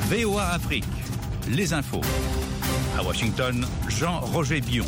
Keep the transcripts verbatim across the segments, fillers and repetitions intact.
V O A Afrique, les infos. À Washington, Jean-Roger Bion.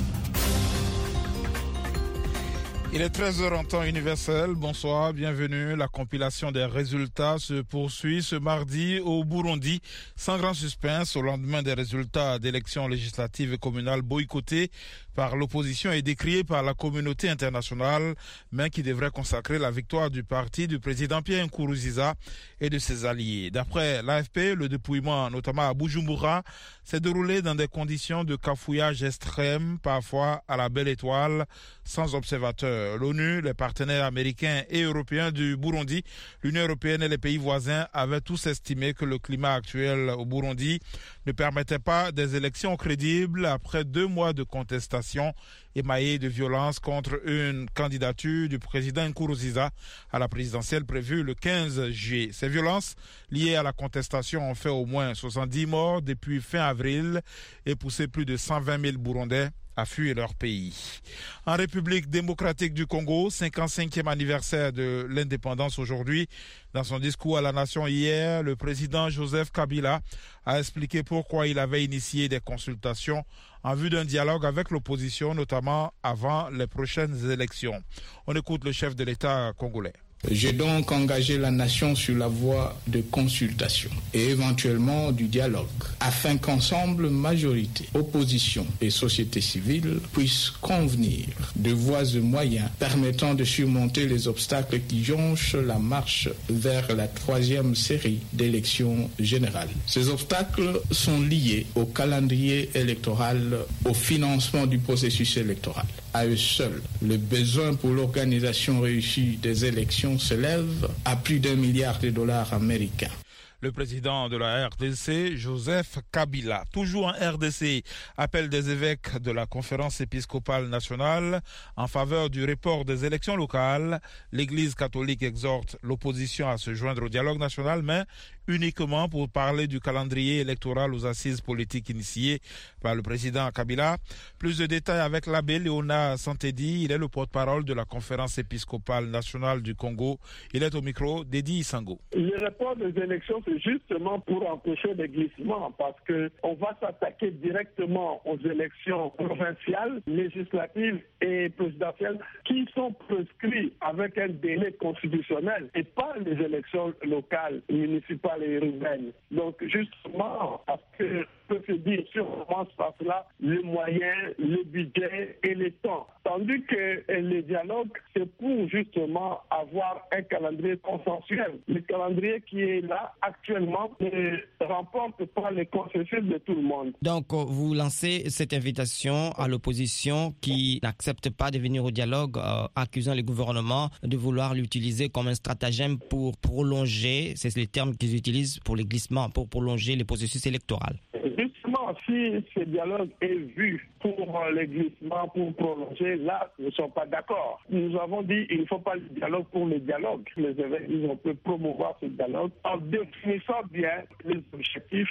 Il est treize heures en temps universel. Bonsoir, bienvenue. La compilation des résultats se poursuit ce mardi au Burundi, sans grand suspense, au lendemain des résultats d'élections législatives et communales boycottés par l'opposition et décriés par la communauté internationale, mais qui devrait consacrer la victoire du parti du président Pierre Nkurunziza et de ses alliés. D'après l'A F P, le dépouillement, notamment à Bujumbura, s'est déroulé dans des conditions de cafouillage extrême, parfois à la belle étoile, sans observateurs. L'ONU, les partenaires américains et européens du Burundi, l'Union européenne et les pays voisins avaient tous estimé que le climat actuel au Burundi ne permettait pas des élections crédibles après deux mois de contestation émaillée de violence contre une candidature du président Nkurunziza à la présidentielle prévue le quinze juillet. Ces violences liées à la contestation ont fait au moins soixante-dix morts depuis fin avril et poussé plus de cent vingt mille Burundais à fuir leur pays. En République démocratique du Congo, cinquante-cinquième anniversaire de l'indépendance aujourd'hui. Dans son discours à la nation hier, le président Joseph Kabila a expliqué pourquoi il avait initié des consultations en vue d'un dialogue avec l'opposition, notamment avant les prochaines élections. On écoute le chef de l'État congolais. J'ai donc engagé la nation sur la voie de consultation et éventuellement du dialogue, afin qu'ensemble, majorité, opposition et société civile puissent convenir de voies et moyens permettant de surmonter les obstacles qui jonchent la marche vers la troisième série d'élections générales. Ces obstacles sont liés au calendrier électoral, au financement du processus électoral. À eux seuls, le besoin pour l'organisation réussie des élections s'élève à plus d'un milliard de dollars américains. Le président de la R D C, Joseph Kabila, toujours en R D C, appelle des évêques de la conférence épiscopale nationale en faveur du report des élections locales. L'Église catholique exhorte l'opposition à se joindre au dialogue national, mais uniquement pour parler du calendrier électoral aux assises politiques initiées par le président Kabila. Plus de détails avec l'abbé Léonard Santedi, il est le porte-parole de la conférence épiscopale nationale du Congo. Il est au micro d'Edi Isango. Le report des élections, c'est justement pour empêcher les glissements, parce qu'on va s'attaquer directement aux élections provinciales, législatives et présidentielles qui sont prescrites avec un délai constitutionnel et pas les élections locales, municipales et urbaines. Donc justement, parce que peut se dire sur comment se passe là, les moyens, le budget et le temps. Tandis que le dialogue, c'est pour justement avoir un calendrier consensuel. Le calendrier qui est là actuellement ne remporte pas le consensus de tout le monde. Donc vous lancez cette invitation à l'opposition qui n'accepte pas de venir au dialogue, euh, accusant le gouvernement de vouloir l'utiliser comme un stratagème pour prolonger, c'est les termes qu'ils utilisent pour les glissements, pour prolonger le processus électoral. Justement, si ce dialogue est vu pour les glissements, pour prolonger, là, nous ne sommes pas d'accord. Nous avons dit qu'il ne faut pas le dialogue pour le dialogue. Les évêques, ils ont pu promouvoir ce dialogue en définissant bien les objectifs.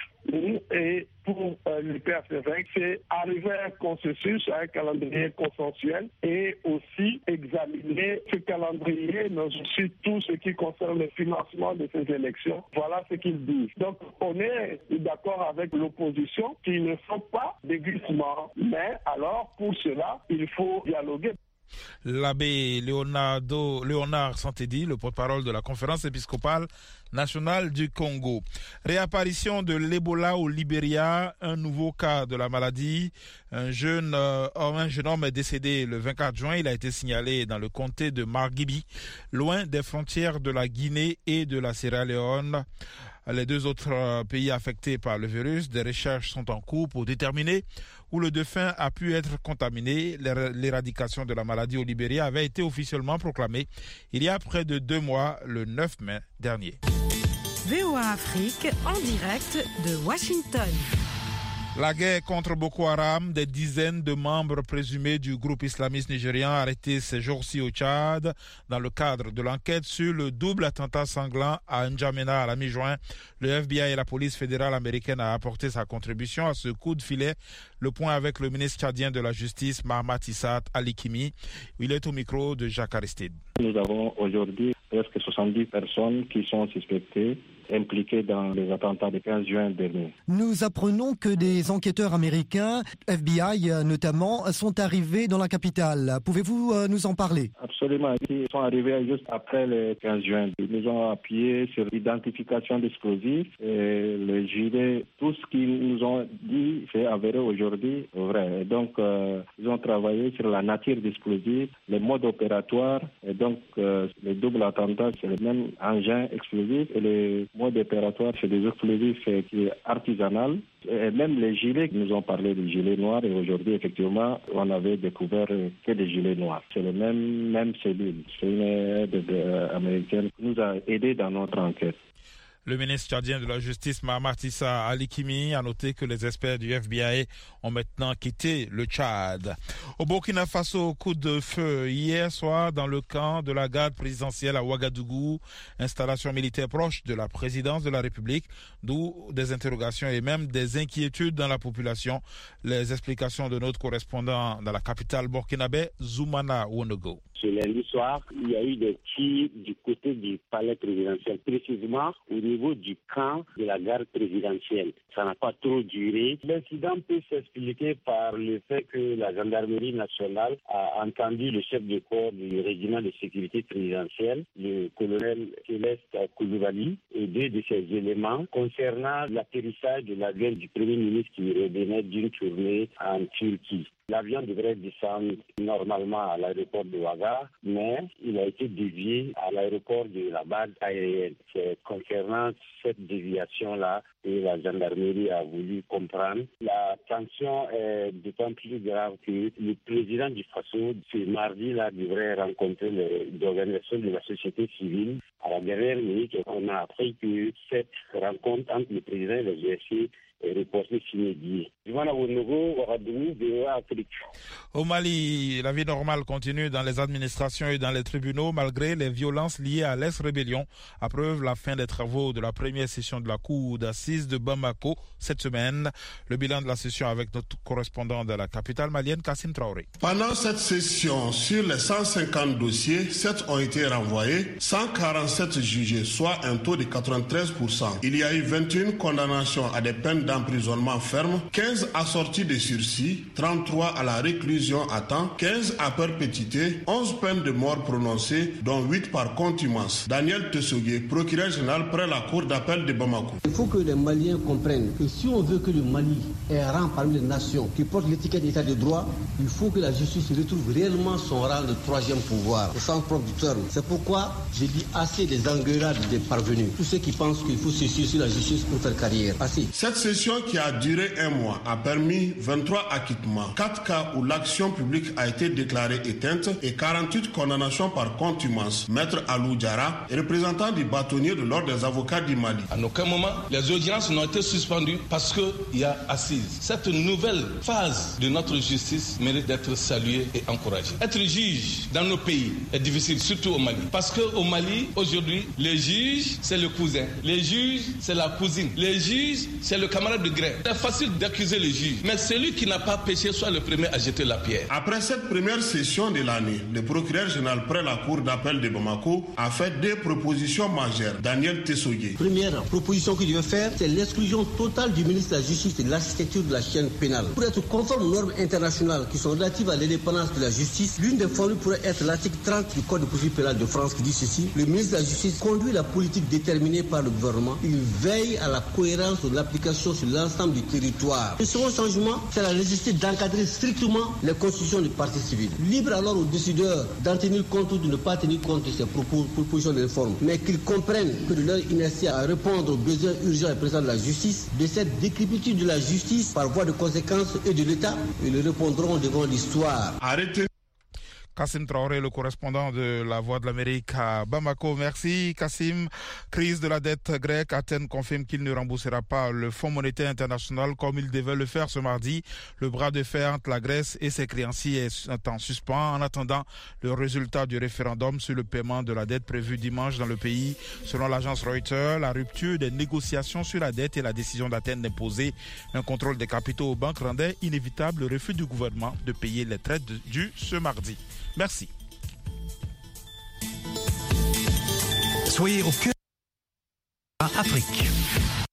Et pour euh, le P F évêque, c'est arriver à un consensus, à un calendrier consensuel et aussi examiner ce calendrier, mais aussi tout ce qui concerne le financement de ces élections. Voilà ce qu'ils disent. Donc, on est d'accord avec l'opposition qu'il ne faut pas de glissement, mais alors, pour cela, il faut dialoguer. L'abbé Leonardo, Léonard Santedi, le porte-parole de la conférence épiscopale nationale du Congo. Réapparition de l'Ebola au Libéria, un nouveau cas de la maladie. Un jeune, euh, un jeune homme est décédé le vingt-quatre juin. Il a été signalé dans le comté de Margibi, loin des frontières de la Guinée et de la Sierra Leone. Les deux autres pays affectés par le virus, des recherches sont en cours pour déterminer où le défunt a pu être contaminé. L'éradication de la maladie au Libéria avait été officiellement proclamée il y a près de deux mois, le neuf mai dernier. V O A Afrique en direct de Washington. La guerre contre Boko Haram, des dizaines de membres présumés du groupe islamiste nigérian arrêtés ces jours-ci au Tchad dans le cadre de l'enquête sur le double attentat sanglant à N'Djamena à la mi-juin. Le F B I et la police fédérale américaine a apporté sa contribution à ce coup de filet. Le point avec le ministre tchadien de la Justice, Mahamat Issat Alikimi. Il est au micro de Jacques Aristide. Nous avons aujourd'hui presque soixante-dix personnes qui sont suspectées impliqués dans les attentats du quinze juin dernier. Nous apprenons que des enquêteurs américains, F B I notamment, sont arrivés dans la capitale. Pouvez-vous nous en parler? Absolument. Ils sont arrivés juste après le quinze juin. Ils nous ont appuyé sur l'identification d'explosifs et le gilet. Tout ce qu'ils nous ont dit, c'est avéré aujourd'hui vrai. Et donc, euh, ils ont travaillé sur la nature d'explosifs, les modes opératoires. Et donc, euh, le double attentat, c'est le même engin explosif. Et le mode opératoire, c'est des explosifs euh, qui est artisanal. Et même les gilets, nous ont parlé des gilets noirs. Et aujourd'hui, effectivement, on avait découvert que des gilets noirs. C'est le même, même cellule. C'est une aide euh, américaine qui nous a aidés dans notre enquête. Le ministre tchadien de la Justice, Mahamat Issa Ali Kimi, a noté que les experts du F B I ont maintenant quitté le Tchad. Au Burkina Faso, coup de feu hier soir dans le camp de la garde présidentielle à Ouagadougou, installation militaire proche de la présidence de la République, d'où des interrogations et même des inquiétudes dans la population. Les explications de notre correspondant dans la capitale burkinabé, Zoumana Wonogo. Ce lundi soir, il y a eu des tirs du côté du palais présidentiel, précisément au niveau du camp de la garde présidentielle. Ça n'a pas trop duré. L'incident peut s'expliquer par le fait que la gendarmerie nationale a entendu le chef de corps du régiment de sécurité présidentielle, le colonel Céleste Koulibaly, et deux de ses éléments concernant l'atterrissage de l'avion du Premier ministre qui revenait d'une tournée en Turquie. L'avion devrait descendre normalement à l'aéroport de Ouaga, mais il a été dévié à l'aéroport de la base aérienne. C'est concernant cette déviation-là que la gendarmerie a voulu comprendre. La tension est d'autant plus grave que le président du Faso, ce mardi-là, devrait rencontrer les organisations de la société civile. À la dernière minute, on a appris que cette rencontre entre le président et le G S C est reportée s'inédit. Au Mali, la vie normale continue dans les administrations et dans les tribunaux malgré les violences liées à l'ex-rébellion. À preuve, la fin des travaux de la première session de la cour d'assises de Bamako cette semaine. Le bilan de la session avec notre correspondant de la capitale malienne, Kassim Traoré. Pendant cette session, sur les cent cinquante dossiers, sept ont été renvoyés, cent quarante-sept jugés, soit un taux de quatre-vingt-treize pour cent. Il y a eu vingt et une condamnations à des peines d'emprisonnement ferme, quinze assorties de sursis, trente-trois à la réclusion à temps, quinze à perpétuité, onze peines de mort prononcées, dont huit par contumace. Daniel Tessogué, procureur général près la cour d'appel de Bamako. Il faut que les Maliens comprennent que si on veut que le Mali ait un rang parmi les nations qui portent l'étiquette d'état de droit, il faut que la justice retrouve réellement son rang de troisième pouvoir, au sens propre du terme. C'est pourquoi j'ai dit assez des engueulades des parvenus, tous ceux qui pensent qu'il faut se sur la justice pour faire carrière. Assez. Cette session qui a duré un mois a permis vingt-trois acquittements, quatre cas où l'action publique a été déclarée éteinte et quarante-huit condamnations par contumace. Maître Alou Diara est représentant du bâtonnier de l'ordre des avocats du Mali. À aucun moment, les audiences n'ont été suspendues parce qu'il y a assise. Cette nouvelle phase de notre justice mérite d'être saluée et encouragée. Être juge dans nos pays est difficile, surtout au Mali. Parce qu'au Mali, aujourd'hui, les juges, c'est le cousin. Les juges, c'est la cousine. Les juges, c'est le camarade de grève. C'est facile d'accuser le juge, mais celui qui n'a pas péché soit le premier à jeter la pierre. Après cette première session de l'année, le procureur général près la cour d'appel de Bamako a fait deux propositions majeures. Daniel Tessogué. Première proposition qu'il devait faire, c'est l'exclusion totale du ministre de la Justice et de l'architecture de la chaîne pénale. Pour être conforme aux normes internationales qui sont relatives à l'indépendance de la justice, l'une des formules pourrait être l'article trente du Code de procédure pénale de France qui dit ceci: le ministre de la Justice conduit la politique déterminée par le gouvernement. Il veille à la cohérence de l'application sur l'ensemble du territoire. Le second changement, c'est la nécessité d'encadrer strictement les constitutions du parti civil. Libre alors aux décideurs d'en tenir compte ou de ne pas tenir compte de ces propos, propositions de réforme, mais qu'ils comprennent que de leur inertie à répondre aux besoins urgents et présents de la justice, de cette décrépitude de la justice par voie de conséquence et de l'État, ils répondront devant l'histoire. Arrêtez. Kassim Traoré, le correspondant de La Voix de l'Amérique à Bamako. Merci Kassim. Crise de la dette grecque. Athènes confirme qu'il ne remboursera pas le Fonds monétaire international comme il devait le faire ce mardi. Le bras de fer entre la Grèce et ses créanciers est en suspens en attendant le résultat du référendum sur le paiement de la dette prévu dimanche dans le pays. Selon l'agence Reuters, la rupture des négociations sur la dette et la décision d'Athènes d'imposer un contrôle des capitaux aux banques rendait inévitable le refus du gouvernement de payer les traites dues ce mardi. Merci. Soyez au cœur Afrique.